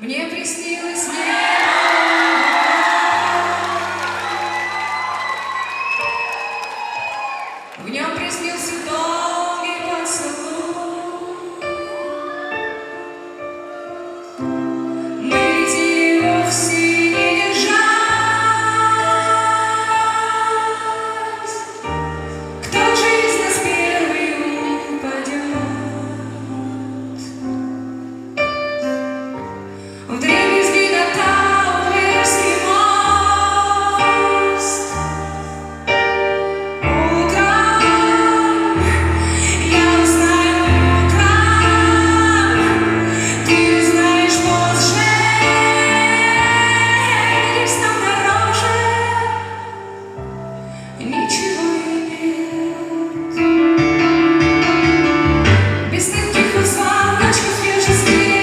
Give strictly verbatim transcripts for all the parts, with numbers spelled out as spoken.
Мне приснилось небо, в нем приснился долгий поцелуй. Мы летели вовсе не держась. Кто же из нас первый упадет? Вдребезги на Тауэрский мост. Утром я узнаю, утром ты узнаешь позже. Есть там дороже ничего и нет. Без таких вот звоночков свежести.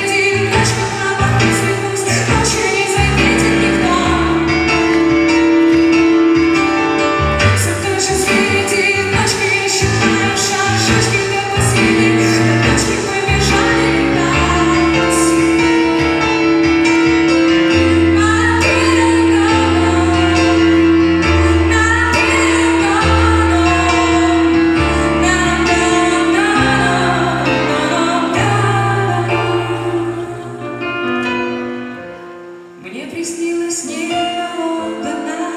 Мне приснилось небо Лондона,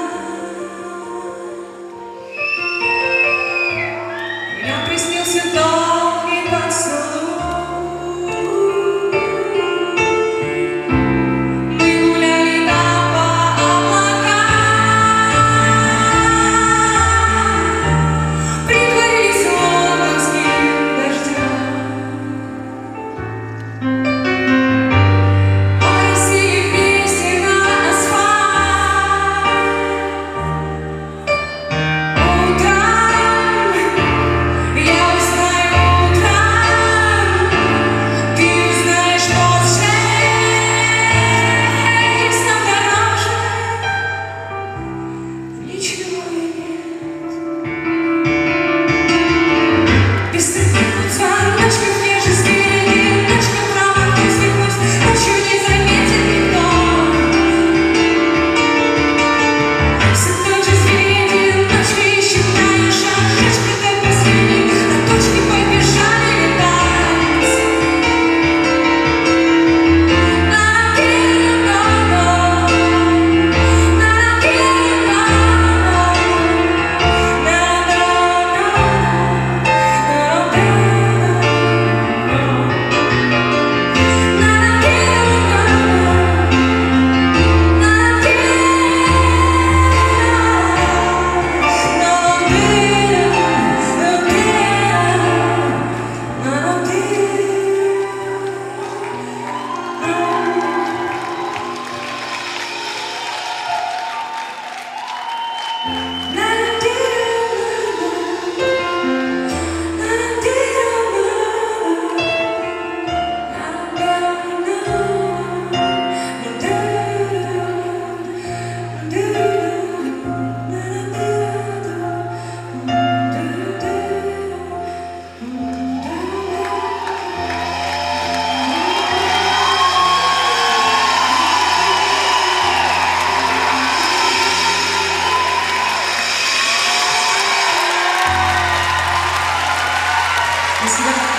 в нем приснился долгий поцелуй. Мы гуляли там по облакам, притворились лондонским дождем. Спасибо.